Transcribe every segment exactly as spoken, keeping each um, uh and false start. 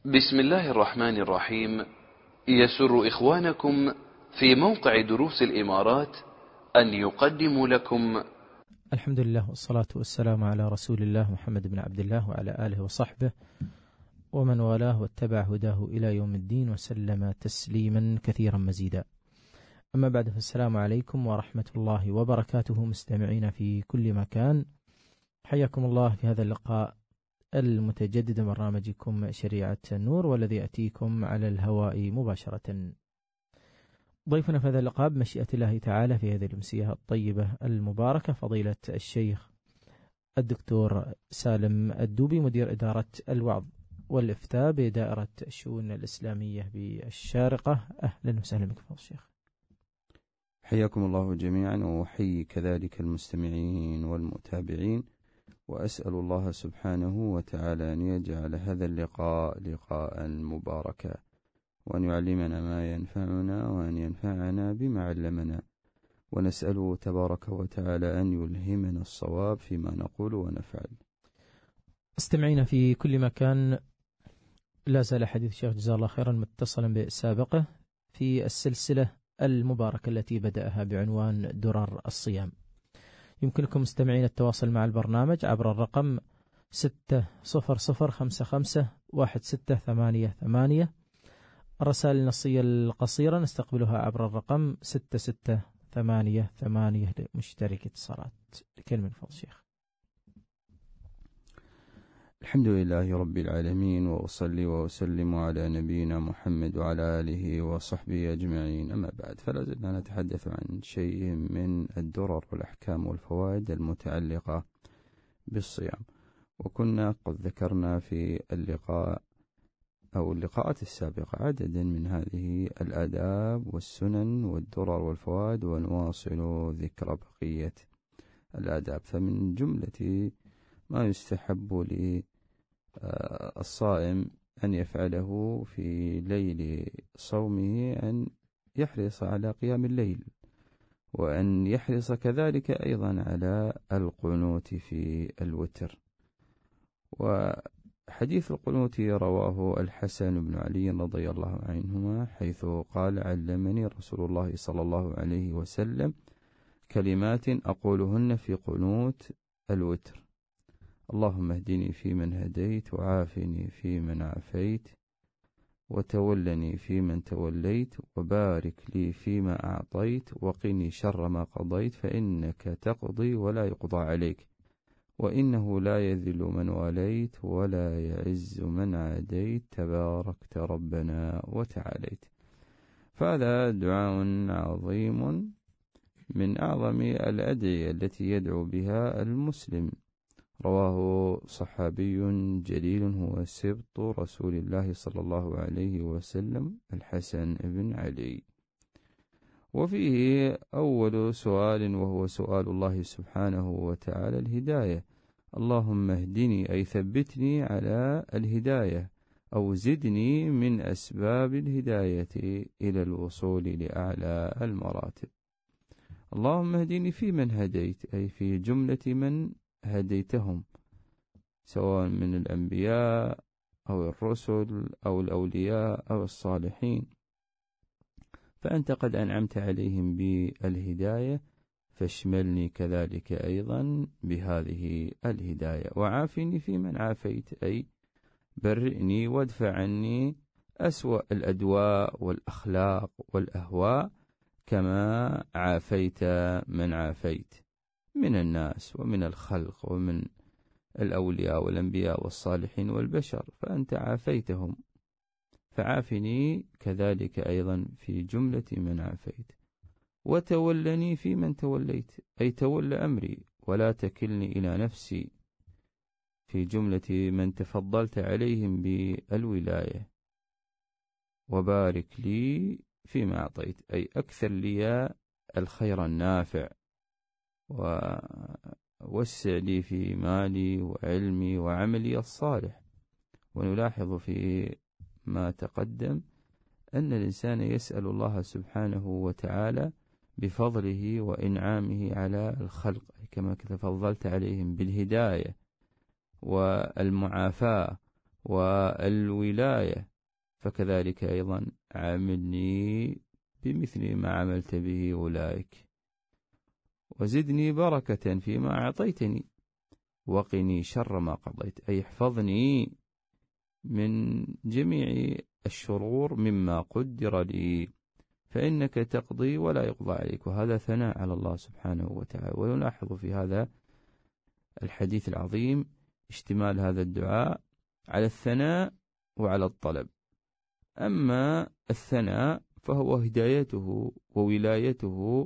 بسم الله الرحمن الرحيم. يسر إخوانكم في موقع دروس الإمارات أن يقدموا لكم الحمد لله والصلاة والسلام على رسول الله محمد بن عبد الله وعلى آله وصحبه ومن والاه واتبع هداه إلى يوم الدين وسلم تسليما كثيرا مزيدا. أما بعد، فالسلام عليكم ورحمة الله وبركاته مستمعين في كل مكان، حياكم الله في هذا اللقاء المتجدد من برنامجكم شريعة النور، والذي يأتيكم على الهواء مباشرة. ضيفنا في هذا اللقاء بمشيئة الله تعالى في هذه الأمسية الطيبة المباركة فضيلة الشيخ الدكتور سالم الدوبي، مدير إدارة الوعظ والإفتاء بدائرة الشؤون الإسلامية بالشارقة. أهلا وسهلا بك فضيلة الشيخ. حياكم الله جميعا، وأحيي كذلك المستمعين والمتابعين، وأسأل الله سبحانه وتعالى أن يجعل هذا اللقاء لقاء مباركا، وأن يعلمنا ما ينفعنا وأن ينفعنا بما علمنا، ونسأله تبارك وتعالى أن يلهمنا الصواب فيما نقول ونفعل. استمعينا في كل مكان، لا زال حديث الشيخ جزاه الله خيرا متصلا بسابقه في السلسلة المباركة التي بدأها بعنوان درر الصيام. يمكنكم مستمعين التواصل مع البرنامج عبر الرقم ستة صفر صفر خمسة خمسة واحد ستة ثمانية ثمانية. الرسائل النصية القصيرة نستقبلها عبر الرقم ستة ستة ثمانية ثمانية لمشترك اتصالات. كلمة فضل الشيخ. الحمد لله رب العالمين، وأصلي وأسلم على نبينا محمد وعلى آله وصحبه أجمعين. أما بعد، فلا زلنا نتحدث عن شيء من الدرر والأحكام والفوائد المتعلقة بالصيام، وكنا قد ذكرنا في اللقاء أو اللقاءات السابقة عددا من هذه الآداب والسنن والدرر والفوائد، ونواصل ذكر بقية الآداب. فمن جملة ما يستحب للصائم أن يفعله في ليل صومه أن يحرص على قيام الليل، وأن يحرص كذلك أيضا على القنوت في الوتر. وحديث القنوت رواه الحسن بن علي رضي الله عنهما، حيث قال: علمني رسول الله صلى الله عليه وسلم كلمات أقولهن في قنوت الوتر: اللهم اهدني فيمن هديت، وعافني فيمن عافيت، وتولني فيمن توليت، وبارك لي فيما أعطيت، وقني شر ما قضيت، فإنك تقضي ولا يقضى عليك، وإنه لا يذل من واليت ولا يعز من عاديت، تباركت ربنا وتعاليت. فهذا دعاء عظيم من أعظم الأدعية التي يدعو بها المسلم، رواه صحابي جليل هو سبط رسول الله صلى الله عليه وسلم الحسن بن علي. وفيه أول سؤال، وهو سؤال الله سبحانه وتعالى الهداية: اللهم اهدني، أي ثبتني على الهداية، أو زدني من أسباب الهداية إلى الوصول لأعلى المراتب. اللهم اهدني في من هديت، أي في جملة من هديتهم، سواء من الأنبياء أو الرسل أو الأولياء أو الصالحين، فأنت قد أنعمت عليهم بالهداية، فاشملني كذلك أيضا بهذه الهداية. وعافني في من عافيت، أي برئني وادفع عني أسوأ الأدواء والأخلاق والأهواء، كما عافيت من عافيت من الناس ومن الخلق ومن الأولياء والأنبياء والصالحين والبشر، فأنت عافيتهم، فعافني كذلك أيضا في جملة من عافيت. وتولني في من توليت، أي تولى أمري ولا تكلني إلى نفسي، في جملة من تفضلت عليهم بالولاية. وبارك لي فيما أعطيت، أي أكثر لي الخير النافع، ووسع لي في مالي وعلمي وعملي الصالح. ونلاحظ في ما تقدم أن الإنسان يسأل الله سبحانه وتعالى بفضله وإنعامه على الخلق، كما تفضلت عليهم بالهداية والمعافاة والولاية، فكذلك أيضا عاملني بمثل ما عملت به أولئك، وزدني بركة فيما أعطيتني، وقني شر ما قضيت، أي احفظني من جميع الشرور مما قدر لي، فإنك تقضي ولا يقضى عليك. وهذا ثناء على الله سبحانه وتعالى. ونلاحظ في هذا الحديث العظيم اشتمال هذا الدعاء على الثناء وعلى الطلب. أما الثناء فهو هدايته وولايته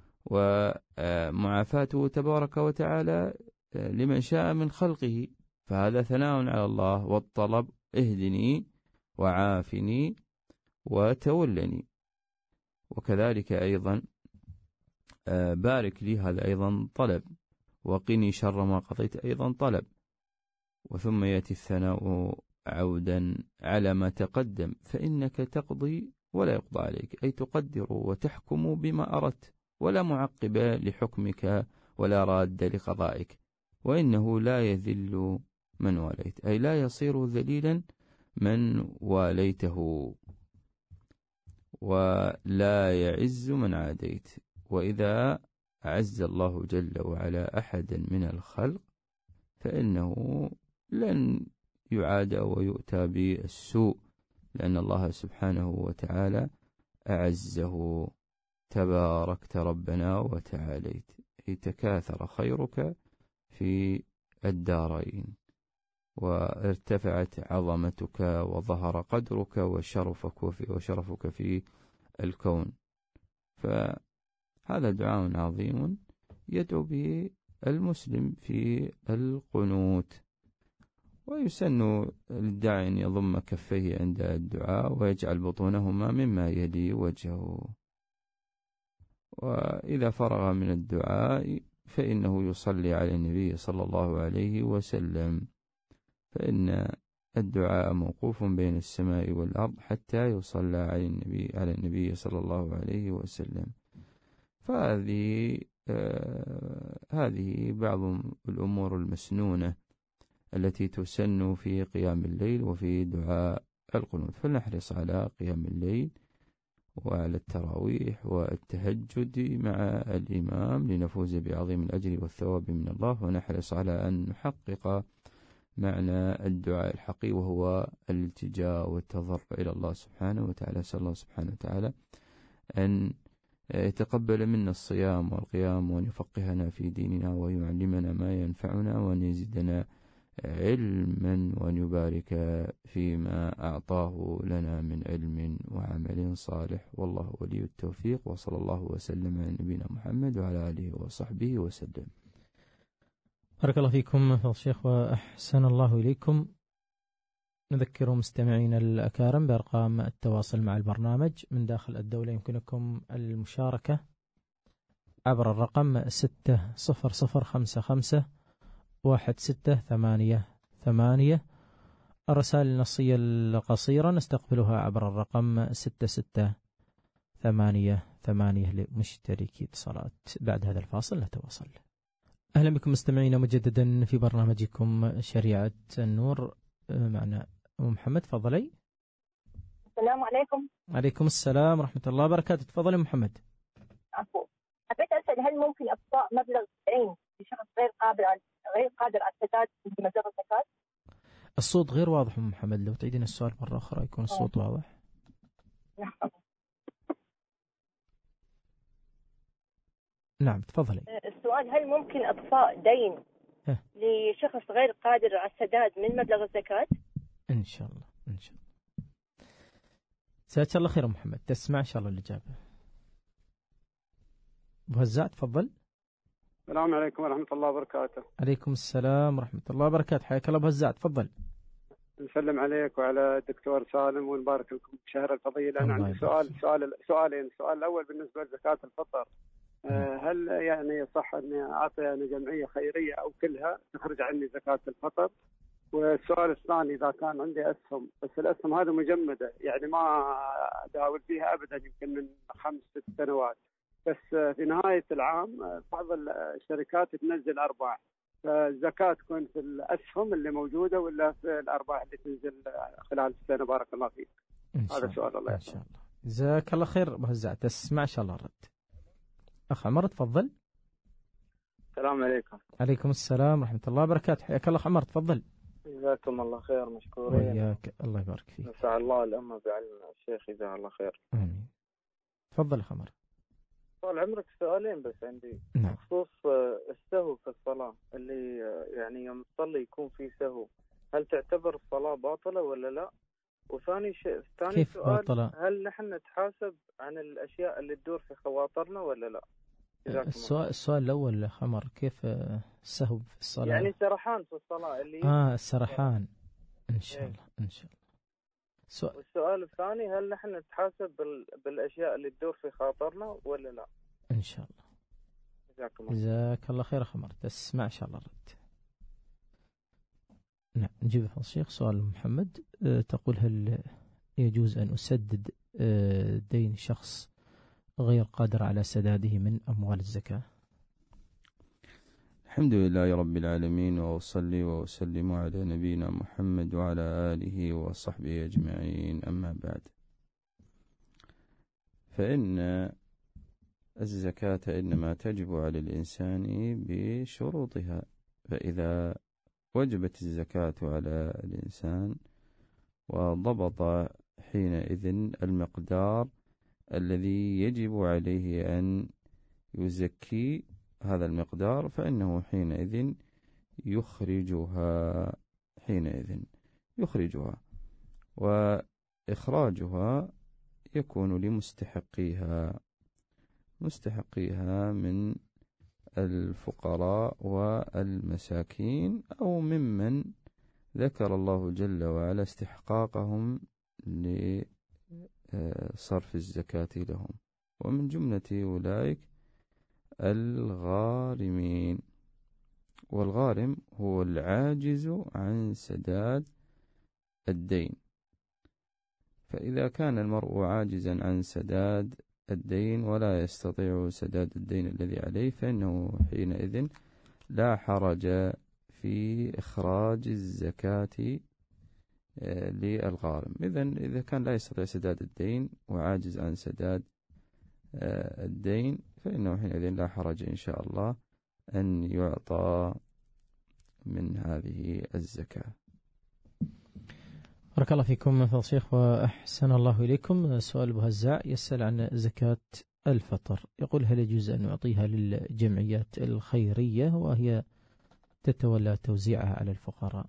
ومعافاته تبارك وتعالى لمن شاء من خلقه، فهذا ثناء على الله. والطلب اهدني وعافني وتولني، وكذلك أيضا بارك لي، هذا أيضا طلب. وقني شر ما قضيت أيضا طلب. وثم يأتي الثناء عودا على ما تقدم، فإنك تقضي ولا يقضى عليك، أي تقدر وتحكم بما أردت، ولا معقب لحكمك ولا راد لقضائك. وإنه لا يذل من واليت، أي لا يصير ذليلا من واليته، ولا يعز من عاديت. وإذا أعز الله جل وعلا أحدا من الخلق فإنه لن يعاد ويؤتى بالسوء، لأن الله سبحانه وتعالى أعزه. تباركت ربنا وتعاليت، أي تكاثر خيرك في الدارين، وارتفعت عظمتك وظهر قدرك وشرفك وفي وشرفك في الكون. فهذا دعاء عظيم يدعو به المسلم في القنوت. ويسن للداعي أن يضم كفيه عند الدعاء ويجعل بطونهما مما يلي وجهه. وإذا فرغ من الدعاء فإنه يصلي على النبي صلى الله عليه وسلم، فإن الدعاء موقوف بين السماء والأرض حتى يصلى على النبي على النبي صلى الله عليه وسلم. فهذه آه هذه بعض الأمور المسنونة التي تسن في قيام الليل وفي دعاء القنوت. فلنحرص على قيام الليل وعلى التراويح والتهجد مع الإمام لنفوز بعظيم الأجر والثواب من الله. ونحرص على أن نحقق معنى الدعاء الحقيقي، وهو الالتجاء والتضرع إلى الله سبحانه وتعالى. أسأل الله سبحانه وتعالى أن يتقبل منا الصيام والقيام، وأن يفقهنا في ديننا، ويعلمنا ما ينفعنا، وأن يزيدنا علما، وأن يبارك فيما أعطاه لنا من علم وعمل صالح. والله ولي التوفيق، وصلى الله وسلم على نبينا محمد وعلى آله وصحبه وسلم. بارك الله فيكم فضل الشيخ وأحسن الله إليكم. نذكر مستمعين الأكارم بأرقام التواصل مع البرنامج من داخل الدولة. يمكنكم المشاركة عبر الرقم ستة صفر صفر خمسة خمسة واحد ستة ثمانية ثمانية. الرسائل النصية القصيرة نستقبلها عبر الرقم ستة ستة ثمانية ثمانية لمشتركي اتصالات. بعد هذا الفاصل نتواصل. أهلا بكم مستمعين مجددا في برنامجكم شريعة النور. معنا أم محمد، تفضلي. السلام عليكم. عليكم السلام ورحمة الله وبركاته. تفضلي محمد. عفوا، حبيت أسأل هل ممكن إقصاء مبلغ عين لشخص غير قادر على غير قادر على السداد في مبلغ الزكاة؟ الصوت غير واضح أم محمد، لو تعيدين السؤال مرة أخرى يكون الصوت أوه. واضح. نعم. نعم تفضلي. السؤال هل ممكن إقصاء دين ها. لشخص غير قادر على السداد من مبلغ الزكاة؟ إن شاء الله إن شاء الله. جزاك الله خير محمد، تسمع إن شاء الله الإجابة. أبو هزاع تفضل. السلام عليكم ورحمة الله وبركاته. عليكم السلام ورحمة الله وبركاته. حياك الله أبو هزاع، تفضل. نسلم عليك وعلى الدكتور سالم ونبارك لكم بشهر الفضيل. أنا عندي سؤال سؤال سؤالين. السؤال الأول بالنسبة لزكاة الفطر، هل يعني صح أني أعطي أنا جمعية خيرية أو كلها تخرج عني زكاة الفطر؟ والسؤال الثاني، إذا كان عندي أسهم بس الأسهم هذه مجمدة، يعني ما أداول فيها أبدا يمكن من خمس ست سنوات، بس في نهاية العام بعض الشركات تنزل أرباح، فالزكاة تكون في الأسهم اللي موجودة ولا في الأرباح اللي تنزل خلال السنة؟ بارك الله فيك. هذا سؤال. الله إن شاء الله. جزاك الله خير أبو هزاع، تسمع إن شاء الله رد. أخ عمر تفضل. السلام عليكم. عليكم السلام ورحمة الله وبركاته، حياك الله عمر تفضل. جزاكم الله خير، مشكورين. وياك الله يبارك فيك. نسأل الله الأمة بعلم الشيخ جزاه الله خير. آمين. تفضل يا عمر. طال عمرك سؤالين بس عندي. نعم. بخصوص السهو في الصلاة، اللي يعني يوم تصلي يكون في سهو، هل تعتبر الصلاة باطلة ولا لا؟ وثاني شيء ثاني كيف سؤال باطلة؟ هل نحن نتحاسب عن الأشياء اللي تدور في خواطرنا ولا لا؟ السؤال السؤال الأول خمر، كيف السهو في الصلاة؟ يعني سرحان في الصلاة اللي آه السرحان. إن شاء الله إن شاء الله. سؤال. والسؤال الثاني هل نحن نتحاسب بال... بالأشياء اللي تدور في خاطرنا ولا لا؟ إن شاء الله. جزاك الله. جزاك الله خير خمر، تسمع إن شاء الله رد. نعم نجيب الشيخ. سؤال محمد، أه تقول هل يجوز أن أسدد أه دين شخص غير قادر على سداده من أموال الزكاة؟ الحمد لله رب العالمين، وأصلي وأسلم على نبينا محمد وعلى آله وصحبه أجمعين، أما بعد، فإن الزكاة إنما تجب على الإنسان بشروطها، فإذا وجبت الزكاة على الإنسان وضبط حينئذ المقدار الذي يجب عليه أن يزكي هذا المقدار، فإنه حينئذ يخرجها حينئذ يخرجها وإخراجها يكون لمستحقيها مستحقيها من الفقراء والمساكين، أو ممن ذكر الله جل وعلا استحقاقهم لصرف الزكاة لهم، ومن جملة أولئك الغارمين. والغارم هو العاجز عن سداد الدين، فإذا كان المرء عاجزا عن سداد الدين ولا يستطيع سداد الدين الذي عليه، فإنه حينئذ لا حرج في إخراج الزكاة للغارم. إذن إذا كان لا يستطيع سداد الدين وعاجز عن سداد الدين، فإنه حينئذ لا حرج إن شاء الله أن يعطى من هذه الزكاة. بارك الله فيكم فضل الشيخ وأحسن الله إليكم. سؤال أبو هزاع يسأل عن زكاة الفطر، يقول هل يجوز أن نعطيها للجمعيات الخيرية وهي تتولى توزيعها على الفقراء؟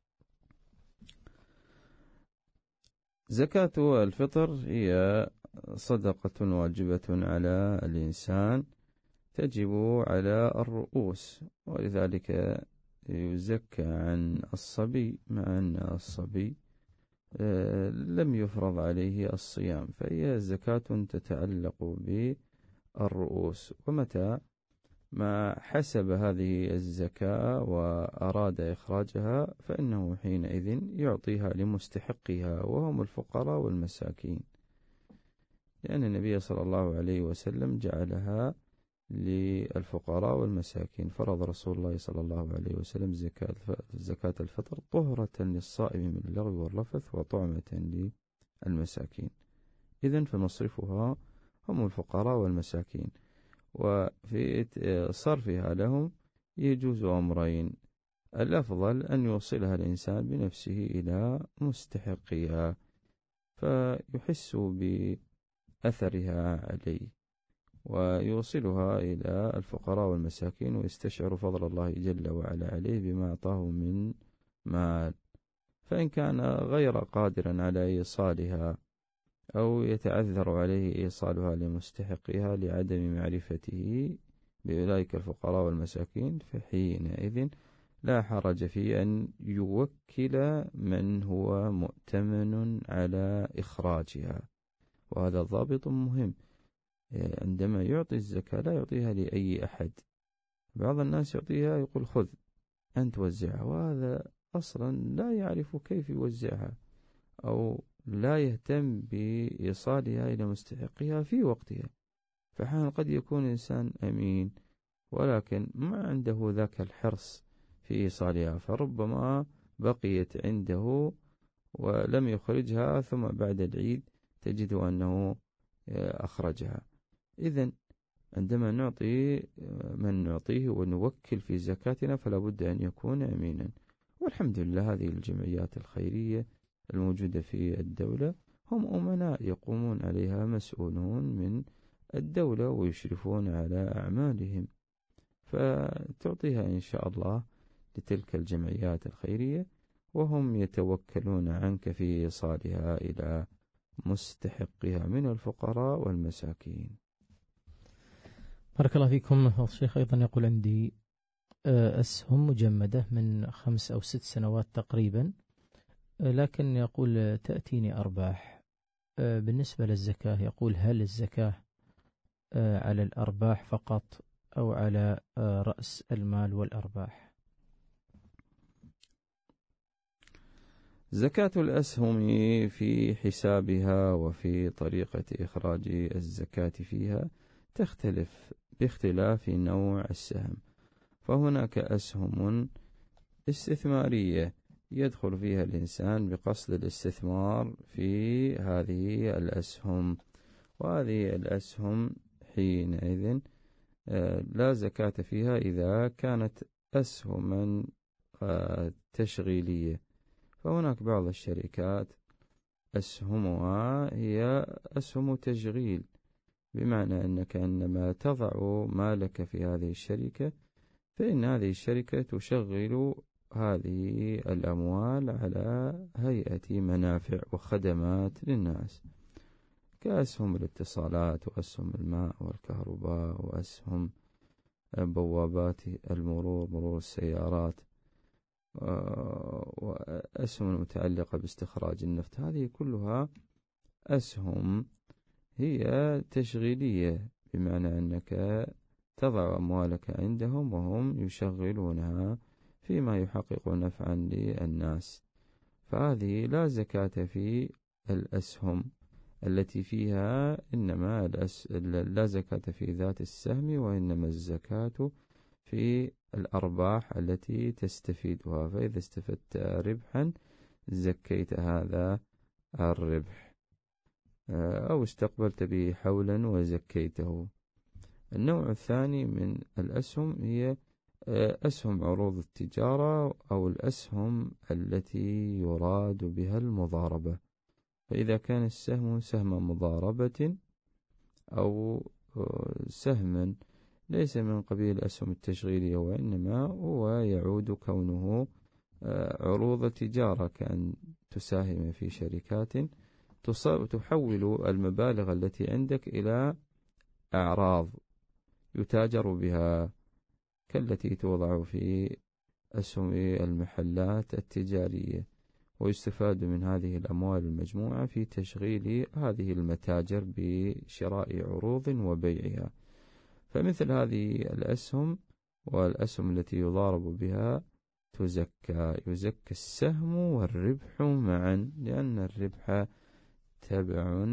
زكاة الفطر هي صدقة واجبة على الإنسان، تجب على الرؤوس، ولذلك يزكى عن الصبي، مع أن الصبي لم يفرض عليه الصيام، فهي زكاة تتعلق بالرؤوس. ومتى ما حسب هذه الزكاة وأراد إخراجها، فإنه حينئذ يعطيها لمستحقها وهم الفقراء والمساكين، لأن النبي صلى الله عليه وسلم جعلها للفقراء والمساكين. فرض رسول الله صلى الله عليه وسلم زكاة زكاة الفطر طهرة للصائم من اللغو والرفث وطعمة للمساكين. إذن فمصرفها هم الفقراء والمساكين، وفي صرفها لهم يجوز أمرين: الأفضل أن يوصلها الإنسان بنفسه إلى مستحقها فيحس بأثرها عليه، ويوصلها إلى الفقراء والمساكين ويستشعر فضل الله جل وعلا عليه بما أعطاه من مال. فإن كان غير قادرا على إيصالها أو يتعذر عليه إيصالها لمستحقها لعدم معرفته بأولئك الفقراء والمساكين، فحينئذ لا حرج في أن يوكل من هو مؤتمن على إخراجها. وهذا ضابط مهم، عندما يعطي الزكاة لا يعطيها لأي أحد. بعض الناس يعطيها يقول خذ أنت وزعها، وهذا أصلا لا يعرف كيف يوزعها أو لا يهتم بإيصالها إلى مستحقها في وقتها. فحين قد يكون إنسان أمين ولكن ما عنده ذاك الحرص في إيصالها، فربما بقيت عنده ولم يخرجها ثم بعد العيد تجد أنه أخرجها. إذن عندما نعطي من نعطيه ونوكل في زكاتنا فلا بد أن يكون أمينا. والحمد لله هذه الجمعيات الخيرية الموجودة في الدولة هم أمناء يقومون عليها مسؤولون من الدولة ويشرفون على أعمالهم، فتعطيها إن شاء الله لتلك الجمعيات الخيرية وهم يتوكلون عنك في إيصالها إلى مستحقها من الفقراء والمساكين. بارك الله فيكم. الشيخ أيضا يقول عندي أسهم مجمدة من خمس أو ست سنوات تقريبا، لكن يقول تأتيني أرباح. بالنسبة للزكاة يقول هل الزكاة على الأرباح فقط أو على رأس المال والأرباح؟ زكاة الأسهم في حسابها وفي طريقة إخراج الزكاة فيها تختلف باختلاف نوع السهم، فهناك أسهم استثمارية يدخل فيها الإنسان بقصد الاستثمار في هذه الأسهم، وهذه الأسهم حينئذ لا زكاة فيها إذا كانت أسهما تشغيلية. فهناك بعض الشركات أسهمها هي أسهم تشغيل، بمعنى أنك عندما تضع مالك في هذه الشركة فإن هذه الشركة تشغل هذه الأموال على هيئة منافع وخدمات للناس، كأسهم الاتصالات وأسهم الماء والكهرباء وأسهم بوابات المرور مرور السيارات وأسهم المتعلقة باستخراج النفط. هذه كلها أسهم هي تشغيلية، بمعنى أنك تضع أموالك عندهم وهم يشغلونها فيما يحقق نفعا للناس، فهذه لا زكاة في الأسهم التي فيها إنما الأس... لا زكاة في ذات السهم، وإنما الزكاة في الأرباح التي تستفيدها. فإذا استفدت ربحا زكيت هذا الربح، أو استقبلت به حولا وزكيته. النوع الثاني من الأسهم هي أسهم عروض التجارة أو الأسهم التي يراد بها المضاربة، فإذا كان السهم سهم مضاربة أو سهما ليس من قبيل الأسهم التشغيلية، وإنما هو يعود كونه عروض تجارة، كأن تساهم في شركات تحول المبالغ التي عندك إلى أعراض يتاجر بها، كالتي توضع في أسهم المحلات التجارية، ويستفاد من هذه الأموال المجموعة في تشغيل هذه المتاجر بشراء عروض وبيعها. فمثل هذه الأسهم والأسهم التي يضارب بها تزكى، يزكى السهم والربح معا، لأن الربح تبع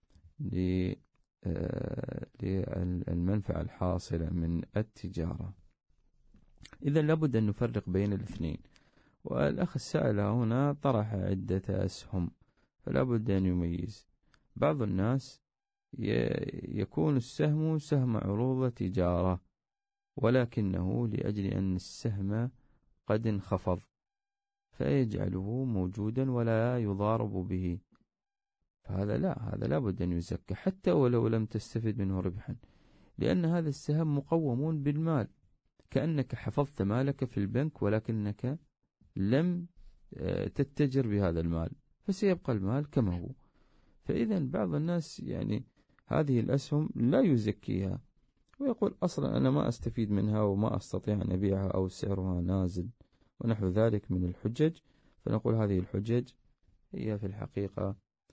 للمنفعة الحاصلة من التجارة. إذا لابد أن نفرق بين الاثنين. والأخ السائل هنا طرح عدة أسهم، فلا بد أن يميز. بعض الناس يكون السهم سهم عروض تجارة، ولكنه لأجل أن السهم قد انخفض فيجعله موجودا ولا يضارب به، فهذا لا، هذا لا بد أن يزكى حتى ولو لم تستفد منه ربحا، لأن هذا السهم مقوم بالمال، كأنك حفظت مالك في البنك ولكنك لم تتجر بهذا المال، فسيبقى المال كما هو. فإذا بعض الناس يعني هذه الأسهم لا يزكيها، ويقول أصلا أنا ما أستفيد منها وما أستطيع أن أبيعها أو سعرها نازل ونحو ذلك من الحجج. فنقول هذه الحجج هي في الحقيقة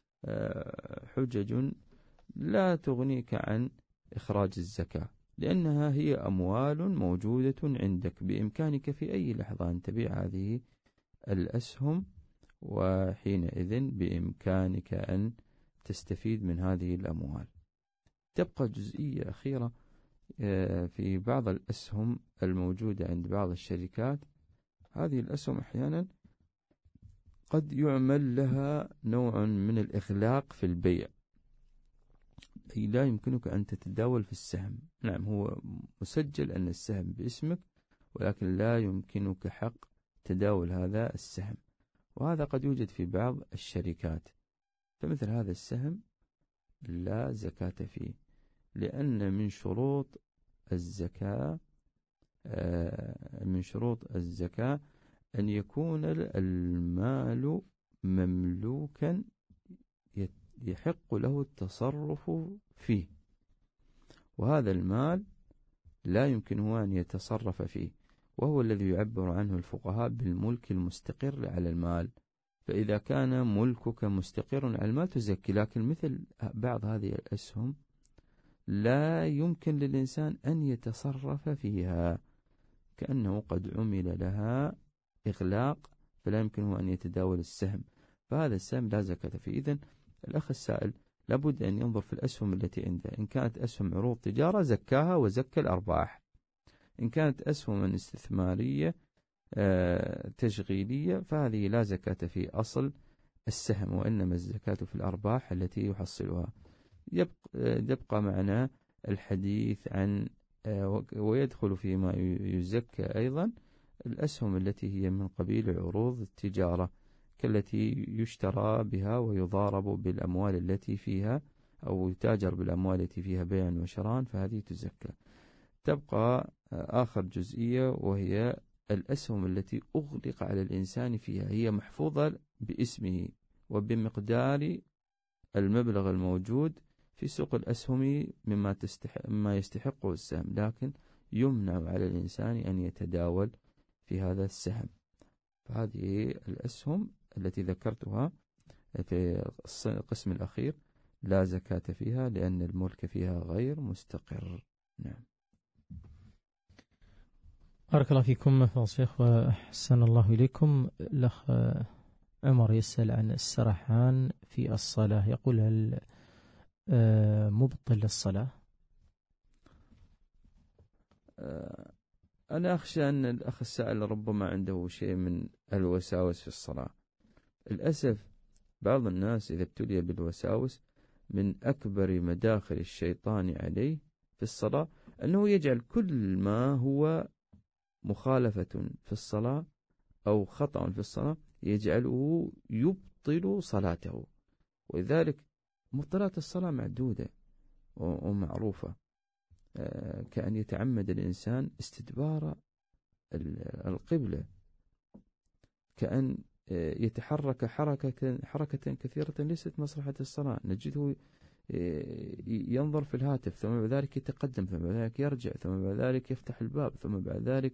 حجج لا تغنيك عن إخراج الزكاة، لأنها هي أموال موجودة عندك، بإمكانك في أي لحظة أن تبيع هذه الأسهم، وحينئذ بإمكانك أن تستفيد من هذه الأموال. تبقى جزئية أخيرة في بعض الأسهم الموجودة عند بعض الشركات، هذه الأسهم أحيانا قد يعمل لها نوع من الإغلاق في البيع، أي لا يمكنك أن تتداول في السهم. نعم هو مسجل أن السهم باسمك، ولكن لا يمكنك حق تداول هذا السهم، وهذا قد يوجد في بعض الشركات. فمثل هذا السهم لا زكاة فيه، لأن من شروط الزكاة من شروط الزكاة أن يكون المال مملوكا يحق له التصرف فيه، وهذا المال لا يمكنه أن يتصرف فيه، وهو الذي يعبر عنه الفقهاء بالملك المستقر على المال. فإذا كان ملكك مستقر على المال تزكي، لكن مثل بعض هذه الأسهم لا يمكن للإنسان أن يتصرف فيها، كأنه قد عمل لها إغلاق فلا يمكنه أن يتداول السهم، فهذا السهم لا زكاة فيه. إذن الأخ السائل لابد أن ينظر في الأسهم التي عنده، إن كانت أسهم عروض تجارة زكاها وزكى الأرباح، إن كانت أسهم استثمارية تشغيلية فهذه لا زكاة في أصل السهم، وإنما الزكاة في الأرباح التي يحصلها. يبقى معنا الحديث عن ويدخل فيما يزكى أيضا الأسهم التي هي من قبيل عروض التجارة، كالتي يشترى بها ويضارب بالأموال التي فيها أو يتاجر بالأموال التي فيها بيع وشراء، فهذه تزكى. تبقى آخر جزئية وهي الأسهم التي أغلق على الإنسان فيها، هي محفوظة باسمه وبمقدار المبلغ الموجود في سوق الأسهم مما, تستحق مما يستحقه السهم، لكن يمنع على الإنسان أن يتداول في هذا السهم. فهذه الأسهم التي ذكرتها في القسم الأخير لا زكاة فيها لأن الملك فيها غير مستقر. نعم. بارك الله فيكم فضل الشيخ وأحسن الله إليكم. الأخ عمر يسأل عن السرحان في الصلاة، يقول هل مبطل للصلاة؟ أنا أخشى أن الأخ السائل ربما عنده شيء من الوساوس في الصلاة. للأسف بعض الناس إذا ابتلي بالوساوس من أكبر مداخل الشيطان عليه في الصلاة أنه يجعل كل ما هو مخالفة في الصلاة أو خطأ في الصلاة يجعله يبطل صلاته، ولذلك مبطلات الصلاة معدودة ومعروفة، كأن يتعمد الإنسان استدبار القبلة، كأن يتحرك حركة حركة كثيرة ليست مصلحة الصلاة، نجده ينظر في الهاتف ثم بعد ذلك يتقدم ثم بعد ذلك يرجع ثم بعد ذلك يفتح الباب ثم بعد ذلك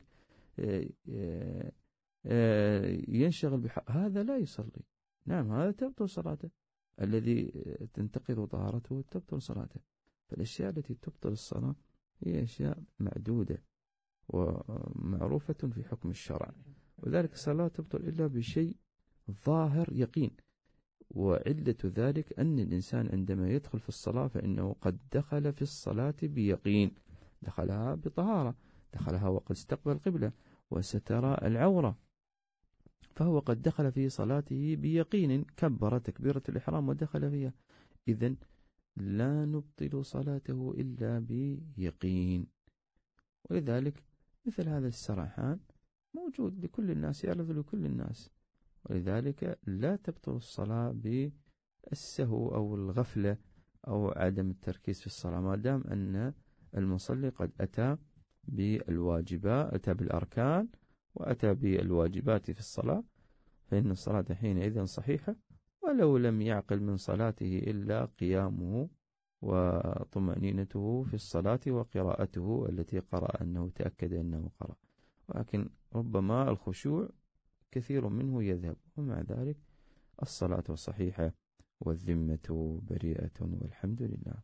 ينشغل بح... هذا لا يصلي. نعم هذا تبطل صلاته، الذي تنتقض طهارته تبطل صلاته. فالأشياء التي تبطل الصلاة هي أشياء معدودة ومعروفة في حكم الشرع، وذلك الصلاة تبطل إلا بشيء ظاهر يقين، وعلة ذلك أن الإنسان عندما يدخل في الصلاة فإنه قد دخل في الصلاة بيقين، دخلها بطهارة، دخلها وقد استقبل القبلة وسترى العورة، فهو قد دخل في صلاته بيقين، كبر تكبيرة الإحرام ودخل فيها. إذن لا نبطل صلاته إلا بيقين، ولذلك مثل هذا السرحان موجود لكل الناس، يعرض لكل الناس، ولذلك لا تبطل الصلاة بالسهو أو الغفلة أو عدم التركيز في الصلاة، ما دام أن المصلي قد أتى بالواجبات، أتى بالأركان وأتى بالواجبات في الصلاة، فإن الصلاة حينئذ صحيحة، ولو لم يعقل من صلاته إلا قيامه وطمأنينته في الصلاة وقراءته التي قرأ أنه تأكد أنه قرأ، ولكن ربما الخشوع كثير منه يذهب، ومع ذلك الصلاة صحيحة والذمة بريئة والحمد لله.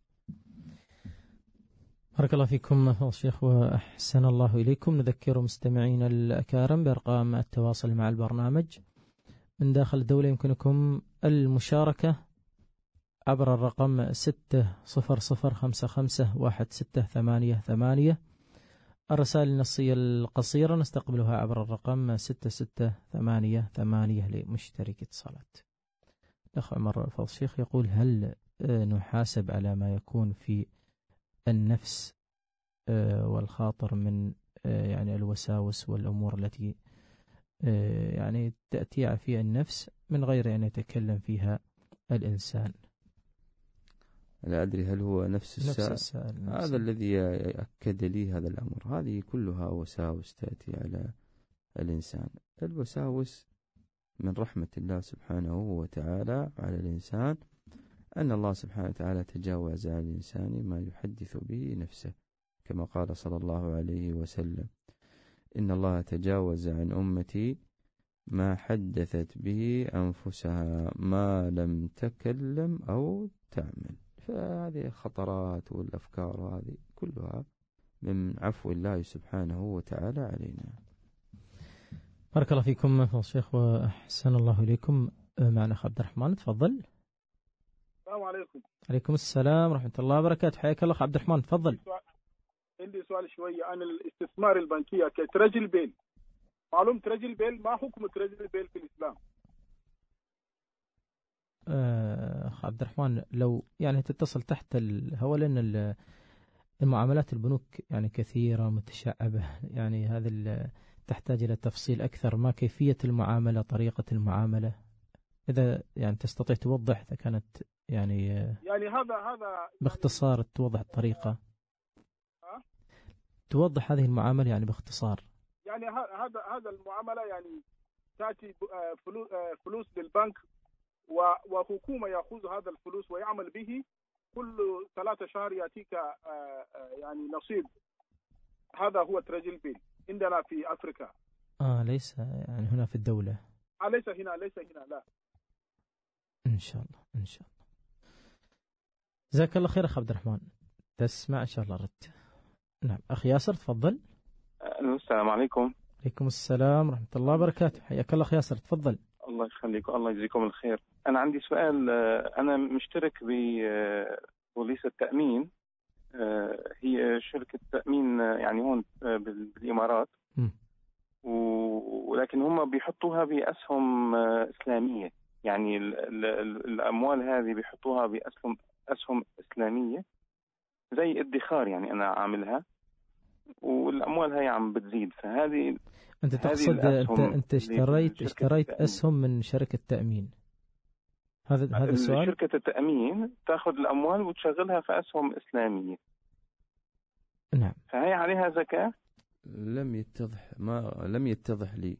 بارك الله فيكم فضل الشيخ وأحسن الله إليكم. نذكر مستمعين الأكارم بأرقام التواصل مع البرنامج من داخل الدولة، يمكنكم المشاركة عبر الرقم ستة صفر صفر خمسة خمسة واحد ستة ثمانية ثمانية الرسائل النصية القصيرة نستقبلها عبر الرقم ستة ستة ثمانية ثمانية لمشترك اتصالات. الأخ عمر فضل الشيخ يقول: هل نحاسب على ما يكون في النفس والخاطر من يعني الوساوس والأمور التي يعني تأتي في النفس من غير أن يتكلم فيها الإنسان؟ لا أدري هل هو نفس السائل, نفس السائل نفس هذا الذي أكد لي هذا الأمر. هذه كلها وساوس تأتي على الإنسان. الوساوس من رحمة الله سبحانه وتعالى على الإنسان أن الله سبحانه وتعالى تجاوز على الإنسان ما يحدث به نفسه، كما قال صلى الله عليه وسلم: إن الله تجاوز عن أمتي ما حدثت به أنفسها ما لم تكلم أو تعمل. فهذه خطرات والأفكار هذه كلها من عفو الله سبحانه وتعالى علينا. بارك الله فيكم فضل الشيخ وأحسن الله إليكم. معنا أخ عبد الرحمن، تفضل. السلام عليكم. عليكم السلام ورحمة الله وبركاته. حياك الله أخ عبد الرحمن، تفضل. عندي سؤال شوية عن الاستثمار البنكية كترجل بيل. معلوم ترجل بيل، ما حكم ترجل بيل في الإسلام؟ أخ عبد الرحمن، لو يعني تتصل تحت الهواء، لأن المعاملات البنوك يعني كثيرة متشعبة، يعني هذا تحتاج إلى تفصيل أكثر. ما كيفية المعاملة، طريقة المعاملة، إذا يعني تستطيع توضح، إذا كانت يعني يعني هذا هذا باختصار توضح الطريقة، توضح هذه المعاملة يعني باختصار. يعني هذا هذا المعاملة يعني تأتي فلوس للبنك وحكومة يأخذ هذا الفلوس ويعمل به، كل ثلاثة شهر يأتيك يعني نصيب. هذا هو ترجل بيل عندنا في أفريقيا. آه ليس يعني هنا في الدولة. آه ليس هنا ليس هنا لا. إن شاء الله إن شاء الله. جزاك الله خير أخ عبد الرحمن، تسمع إن شاء الله رد. نعم أخ ياسر، تفضل. السلام عليكم. عليكم السلام ورحمة الله وبركاته. حياك الله أخ ياسر، تفضل. الله يخليكم، الله يجزيكم الخير. أنا عندي سؤال. أنا مشترك ببوليس التأمين، هي شركة تأمين يعني هون بالإمارات، ولكن هم بيحطوها بأسهم إسلامية. يعني الأموال هذه بيحطوها بأسهم أسهم إسلامية زي ادخار، يعني أنا عاملها، والأموال هي عم بتزيد. فهذه أنت تقصد أنت أنت اشتريت اشتريت أسهم من شركة تأمين؟ هذا هذا السؤال. شركة التأمين تأخذ الأموال وتشغلها في أسهم إسلامية. نعم. فهي عليها زكاة؟ لم يتضح ما لم يتضح لي.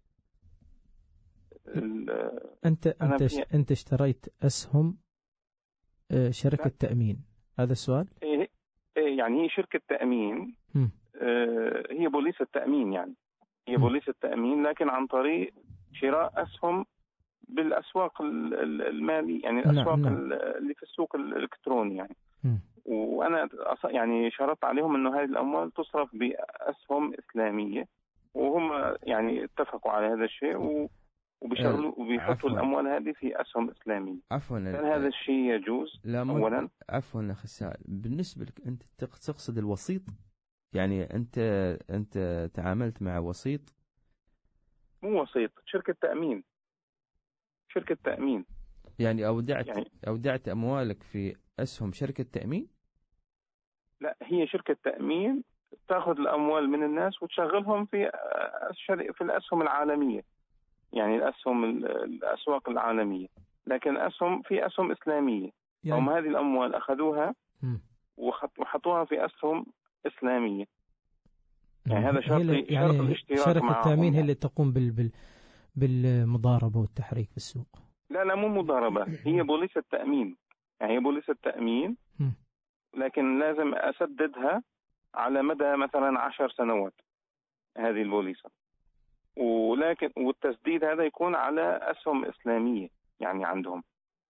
أنت أنت أنت اشتريت أسهم شركة لا. تأمين، هذا السؤال؟ إيه يعني هي شركة تأمين، م. هي بوليس التأمين، يعني هي بوليس التأمين، لكن عن طريق شراء أسهم بالأسواق المالية، يعني الأسواق نعم. نعم. اللي في السوق الإلكتروني يعني. م. وأنا يعني شرطت عليهم إنه هذه الأموال تصرف بأسهم إسلامية، وهم يعني اتفقوا على هذا الشيء وبيشغلوا وبيحطوا الأموال هذه في أسهم إسلامية. عفوا، هل هذا الشيء يجوز؟ لا أولا عفوا أخي السائل، بالنسبة لك أنت تقصد الوسيط؟ يعني أنت أنت تعاملت مع وسيط؟ مو وسيط، شركة تأمين. شركة تأمين يعني أودعت يعني أودعت أموالك في أسهم شركة تأمين؟ لا، هي شركة تأمين تأخذ الأموال من الناس وتشغلهم في في الأسهم العالمية، يعني الأسهم الأسواق العالمية، لكن أسهم في أسهم إسلامية. يعني هم هذه الأموال أخذوها وحطوها في أسهم إسلامية. يعني هذا شرط يعني شرط الاشتراك شركة معهم. التأمين هي اللي تقوم بال بال بالمضاربة والتحريك في السوق. لا لا، مو مضاربة، هي بوليس التأمين، يعني هي بوليس التأمين، لكن لازم أسددها على مدى مثلا عشر سنوات هذه البوليسة، ولكن والتسديد هذا يكون على أسهم إسلامية يعني عندهم.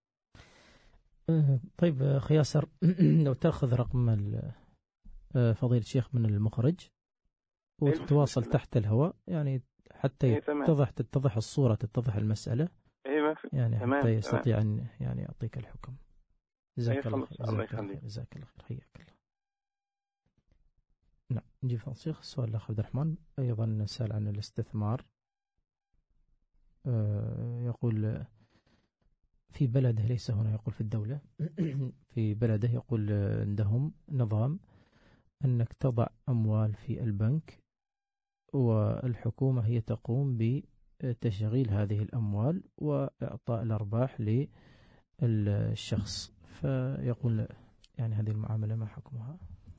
طيب أخي ياسر، لو تأخذ رقم فضيلة الشيخ من المخرج وتتواصل تحت الهواء، يعني حتى يتضح تتضح الصورة، تتضح المسألة، يعني حتى يستطيع أن يعني يعطيك الحكم. جزاك الله خير. جزاك الله خير. جزاك الله خير. حياك الله. نعم. نجي في الشيخ السؤال الأخ عبد الرحمن أيضا نسأل عن الاستثمار. يقول في بلده، ليس هنا، يقول في الدولة في بلده، يقول عندهم نظام أنك تضع أموال في البنك والحكومة هي تقوم بتشغيل هذه الأموال وإعطاء الأرباح للشخص، فيقول يعني هذه المعاملة ما حكمها؟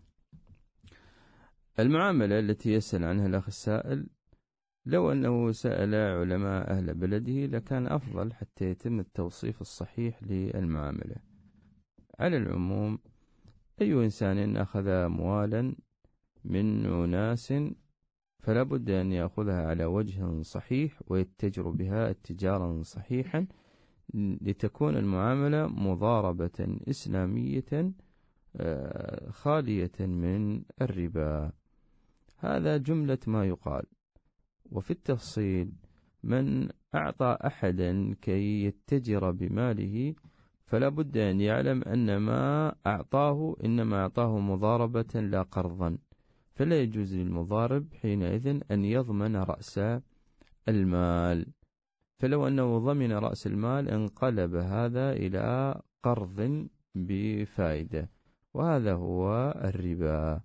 المعاملة التي يسأل عنها الأخ السائل لو أنه سأل علماء أهل بلده لكان أفضل حتى يتم التوصيف الصحيح للمعاملة. على العموم أي إنسان أخذ أموالا من أناس فلا بد أن يأخذها على وجه صحيح ويتجر بها اتجارا صحيحا لتكون المعاملة مضاربة إسلامية خالية من الربا. هذا جملة ما يقال. وفي التفصيل من أعطى أحدا كي يتجر بماله فلا بد أن يعلم أن ما أعطاه إنما أعطاه مضاربة لا قرضا، فلا يجوز للمضارب حينئذ أن يضمن رأس المال، فلو أنه ضمن رأس المال انقلب هذا إلى قرض بفائدة، وهذا هو الربا.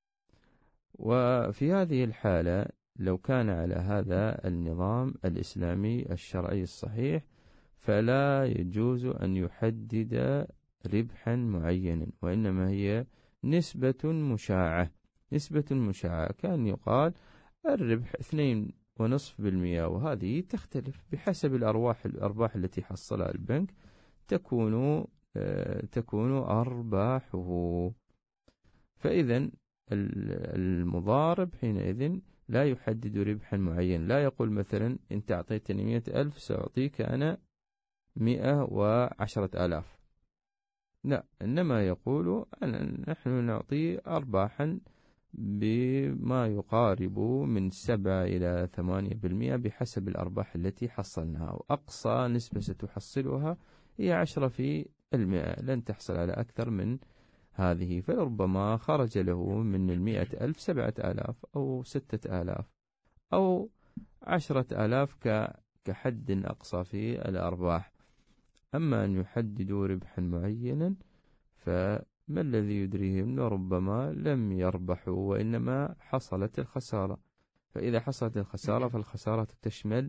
وفي هذه الحالة لو كان على هذا النظام الإسلامي الشرعي الصحيح فلا يجوز أن يحدد ربحا معينا، وإنما هي نسبة مشاعة. نسبة مشاعة كان يقال الربح اثنين ونصف بالمئة، وهذه تختلف بحسب الأرواح الأرباح التي حصلها البنك تكون تكون أرباحه. فإذا المضارب حينئذ لا يحدد ربحا معين، لا يقول مثلا أنت أعطيتني مئة ألف سأعطيك أنا مئة وعشرة آلاف، لا، إنما يقول أن نحن نعطي أرباحا بما يقارب من سبعة إلى ثمانية بالمئة بحسب الأرباح التي حصلناها، وأقصى نسبة ستحصلها هي عشرة في المئة، لن تحصل على أكثر من هذه. فربما خرج له من المئة ألف سبعة آلاف أو ستة آلاف أو عشرة آلاف كحد أقصى في الأرباح. أما أن يحددوا ربحا معينا فما الذي يدريهم؟ ربما لم يربحوا وإنما حصلت الخسارة، فإذا حصلت الخسارة فالخسارة تشمل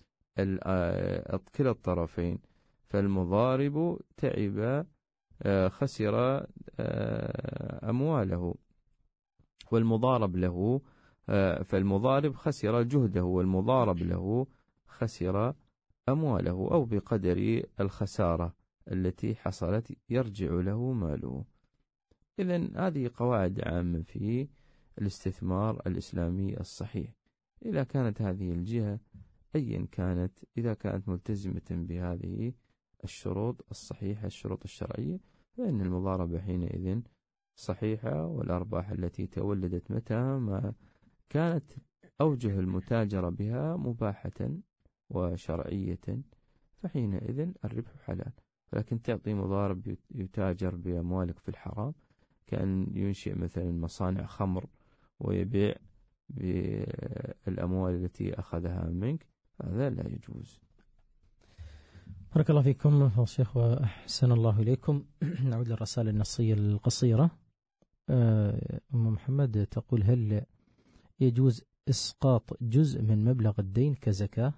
كلا الطرفين، فالمضارب تعب خسر أمواله والمضارب له، فالمضارب خسر جهده والمضارب له خسر أمواله، أو بقدر الخسارة التي حصلت يرجع له ماله. إذن هذه قواعد عامة في الاستثمار الإسلامي الصحيح. إذا كانت هذه الجهة أيا كانت، إذا كانت ملتزمة بهذه الشروط الصحيحة الشروط الشرعية، فإن المضاربة حينئذ صحيحة، والأرباح التي تولدت متى ما كانت أوجه المتاجرة بها مباحة وشرعية فحينئذ الربح حلال. لكن تعطي مضارب يتاجر بأموالك في الحرام، كأن ينشئ مثلا مصانع خمر ويبيع بالأموال التي أخذها منك، هذا لا يجوز. بارك الله فيكم الشيخ وأحسن الله إليكم. نعود للرسائل النصية القصيرة. أم محمد تقول هل يجوز إسقاط جزء من مبلغ الدين كزكاة؟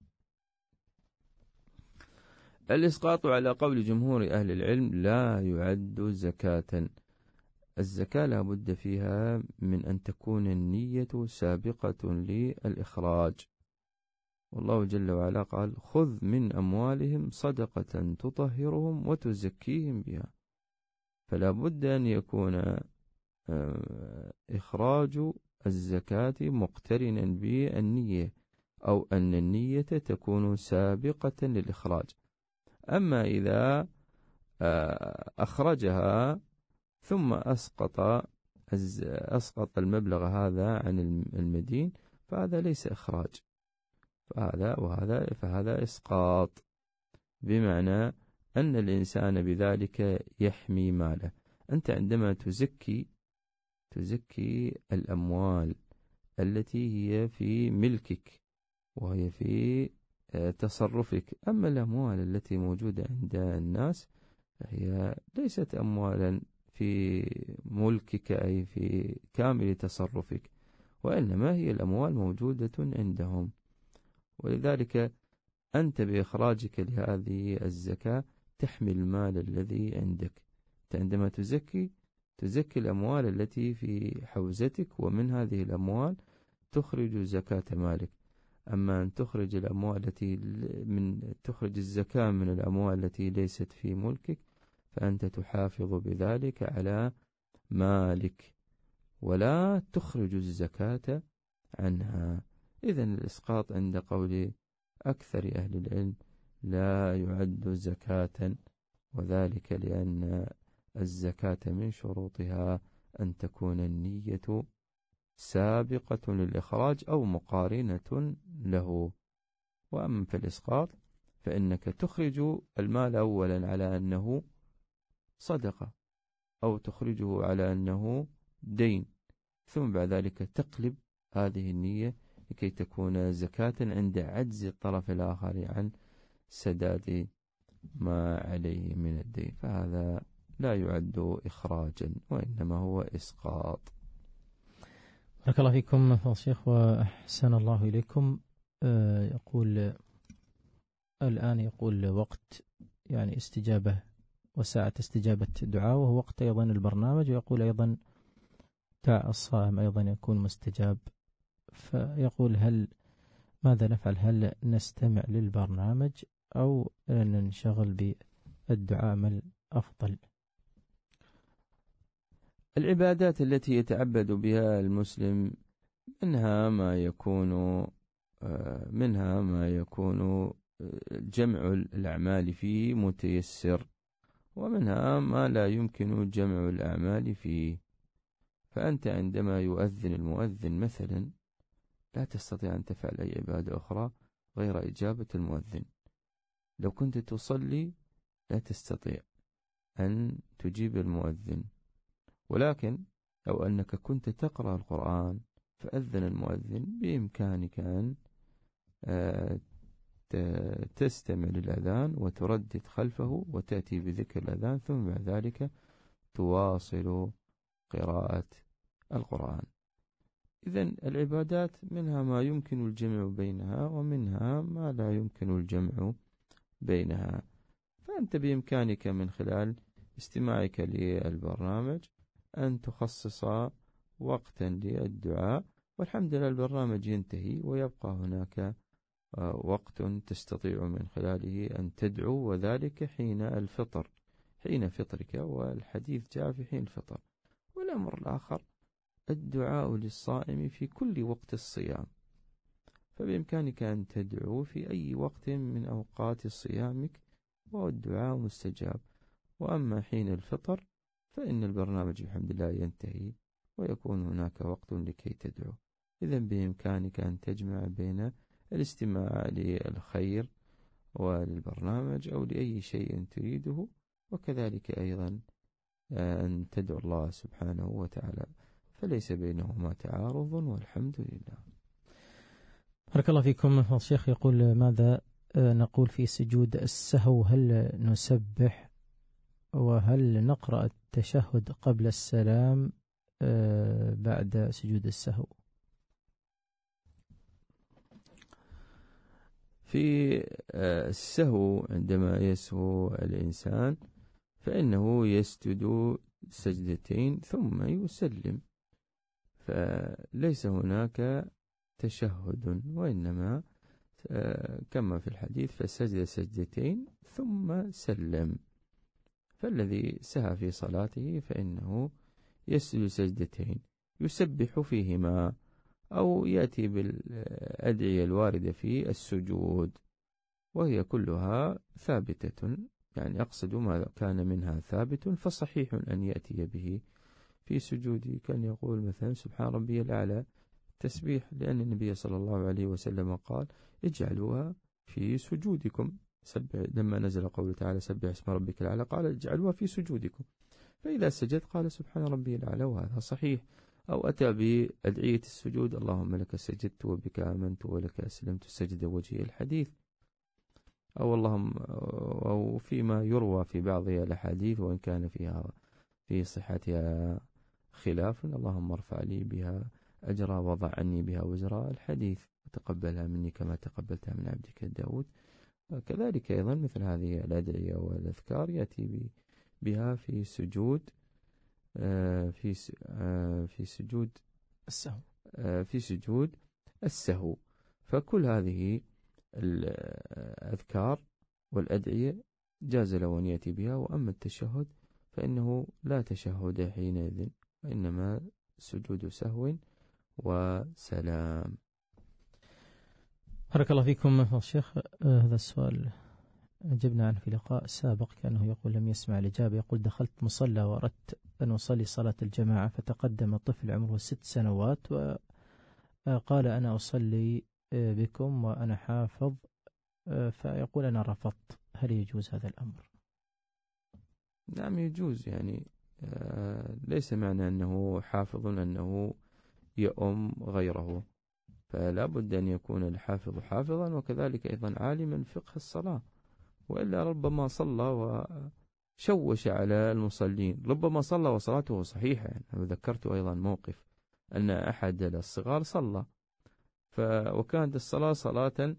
الإسقاط على قول جمهور أهل العلم لا يعد زكاة. الزكاة لا بد فيها من أن تكون النية سابقة للإخراج، والله جل وعلا قال خذ من أموالهم صدقة تطهرهم وتزكيهم بها، فلا بد أن يكون إخراج الزكاة مقترنا بالنية، أو أن النية تكون سابقة للإخراج. أما إذا أخرجها ثم أسقط أسقط المبلغ هذا عن المدين فهذا ليس إخراج، فهذا وهذا فهذا إسقاط، بمعنى أن الإنسان بذلك يحمي ماله. أنت عندما تزكي تزكي الأموال التي هي في ملكك وهي في تصرفك. أما الأموال التي موجودة عند الناس فهي ليست أموالا في ملكك أي في كامل تصرفك، وإنما هي الأموال موجودة عندهم. ولذلك أنت بإخراجك لهذه الزكاة تحمي المال الذي عندك. عندما تزكي تزكي الأموال التي في حوزتك، ومن هذه الأموال تخرج زكاة مالك. أما أن تخرج الأموال التي من تخرج الزكاة من الأموال التي ليست في ملكك فأنت تحافظ بذلك على مالك ولا تخرج الزكاة عنها. إذن الإسقاط عند قول أكثر أهل العلم لا يعد زكاة، وذلك لأن الزكاة من شروطها أن تكون النية سابقة للإخراج أو مقارنة له. وأما في الإسقاط فإنك تخرج المال أولا على أنه صدقة أو تخرجه على أنه دين، ثم بعد ذلك تقلب هذه النية لكي تكون زكاة عند عجز الطرف الآخر عن سداد ما عليه من الدين، فهذا لا يعد إخراجا وإنما هو إسقاط. بارك الله فيكم فضيلة الشيخ وأحسن الله إليكم. يقول الآن يقول وقت يعني استجابة وساعة استجابة الدعاء، وهو وقت أيضا البرنامج، ويقول أيضا دعاء الصائم أيضا يكون مستجاب. فيقول هل ماذا نفعل؟ هل نستمع للبرنامج أو ننشغل بالدعاء؟ ما الأفضل؟ العبادات التي يتعبد بها المسلم منها ما يكون منها ما يكون جمع الأعمال فيه متيسر، ومنها ما لا يمكن جمع الأعمال فيه. فأنت عندما يؤذن المؤذن مثلا لا تستطيع أن تفعل أي عبادة أخرى غير إجابة المؤذن. لو كنت تصلي لا تستطيع أن تجيب المؤذن، ولكن لو أنك كنت تقرأ القرآن فأذن المؤذن بإمكانك أن تستمع للأذان وتردد خلفه وتأتي بذكر الأذان، ثم بعد ذلك تواصل قراءة القرآن. إذن العبادات منها ما يمكن الجمع بينها ومنها ما لا يمكن الجمع بينها، فأنت بإمكانك من خلال استماعك للبرنامج أن تخصص وقتا للدعاء، والحمد لله البرنامج ينتهي ويبقى هناك وقت تستطيع من خلاله أن تدعو، وذلك حين الفطر حين فطرك، والحديث جاء في حين الفطر. والأمر الآخر الدعاء للصائم في كل وقت الصيام، فبإمكانك أن تدعو في أي وقت من أوقات صيامك والدعاء مستجاب. وأما حين الفطر فإن البرنامج بحمد الله ينتهي ويكون هناك وقت لكي تدعو. إذن بإمكانك أن تجمع بين الاستماع للخير وللبرنامج أو لأي شيء تريده، وكذلك أيضا أن تدعو الله سبحانه وتعالى، فليس بينهما تعارض والحمد لله. بارك الله فيكم. الشيخ يقول ماذا نقول في سجود السهو؟ هل نسبح وهل نقرأ التشهد قبل السلام بعد سجود السهو؟ في السهو عندما يسهو الإنسان فإنه يسجد سجدتين ثم يسلم، فليس هناك تشهد، وإنما كما في الحديث فسجد سجدتين ثم سلم. فالذي سهى في صلاته فإنه يسجد سجدتين يسبح فيهما أو يأتي بالأدعية الواردة في السجود، وهي كلها ثابتة، يعني أقصد ما كان منها ثابت فصحيح أن يأتي به في سجوده، كان يقول مثلا سبحان ربي الأعلى تسبيح، لأن النبي صلى الله عليه وسلم قال اجعلوها في سجودكم. سبح لما نزل قوله تعالى سبح اسم ربك الأعلى قال اجعلوها في سجودكم، فإذا سجد قال سبحان ربي الأعلى، وهذا صحيح. أو أتى بأدعية السجود، اللهم لك سجدت وبك آمنت ولك أسلمت سجد وجهي، الحديث. أو اللهم أو فيما يروى في بعض الأحاديث وإن كان فيها في صحتها خلاف، اللهم ارفع لي بها أجرا وضع عني بها وزرا، الحديث، وتقبلها مني كما تقبلتها من عبدك داود. كذلك أيضا مثل هذه الأدعية والأذكار يأتي بها في سجود في في سجود السهو في سجود السهو. فكل هذه الأذكار والأدعية جاز له أن يأتي بها. وأما التشهد فإنه لا تشهد حينئذ، وإنما سجود سهو وسلام. بارك الله فيكم الشيخ. هذا السؤال أجبنا عنه في لقاء سابق، كأنه يقول لم يسمع الإجابة. يقول دخلت مصلى وأردت أن أصلي صلاة الجماعة، فتقدم طفل عمره ست سنوات وقال أنا أصلي بكم وأنا حافظ، فيقول أنا رفضت، هل يجوز هذا الأمر؟ نعم يجوز، يعني ليس معنى أنه حافظ أنه يؤم غيره، فلا بد أن يكون الحافظ حافظا وكذلك أيضا عالما فقه الصلاة، وإلا ربما صلى وشوش على المصلين، ربما صلى وصلاته صحيحة. يعني ذكرت أيضا موقف أن أحد الصغار صلى ف... وكانت الصلاة صلاة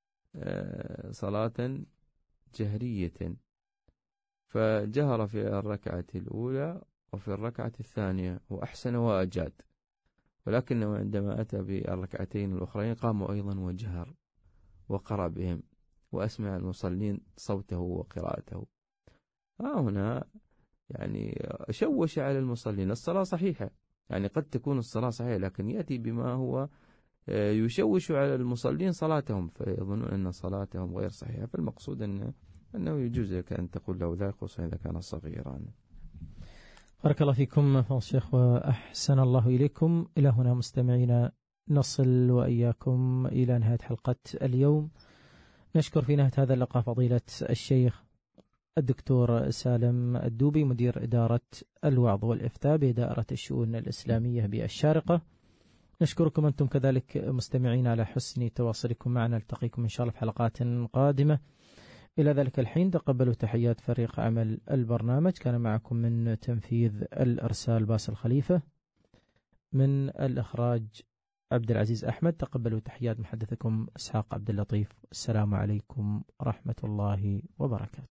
صلاة جهرية، فجهر في الركعة الأولى وفي الركعة الثانية وأحسن وأجاد، ولكنه عندما أتى بالركعتين الأخرين قام أيضا وجهر وقرأ بهم وأسمع المصلين صوته وقراءته. ها هنا يعني شوش على المصلين. الصلاة صحيحة، يعني قد تكون الصلاة صحيحة لكن يأتي بما هو يشوش على المصلين صلاتهم، فيظنون أن صلاتهم غير صحيحة. فالمقصود أنه, أنه يجوز لك أن تقول له ذلك خصوصا إذا كان صغيرا. بارك الله فيكم فضيلة الشيخ وأحسن الله إليكم. إلى هنا مستمعينا نصل وإياكم إلى نهاية حلقة اليوم. نشكر في نهاية هذا اللقاء فضيلة الشيخ الدكتور سالم الدوبي، مدير إدارة الوعظ والإفتاء بدائرة الشؤون الإسلامية بالشارقة. نشكركم أنتم كذلك مستمعين على حسن تواصلكم معنا. نلتقيكم إن شاء الله في حلقات قادمة. إلى ذلك الحين تقبلوا تحيات فريق عمل البرنامج. كان معكم من تنفيذ الإرسال باسل خليفة، من الإخراج عبد العزيز أحمد. تقبلوا تحيات محدثكم إسحاق عبد اللطيف. السلام عليكم ورحمة الله وبركاته.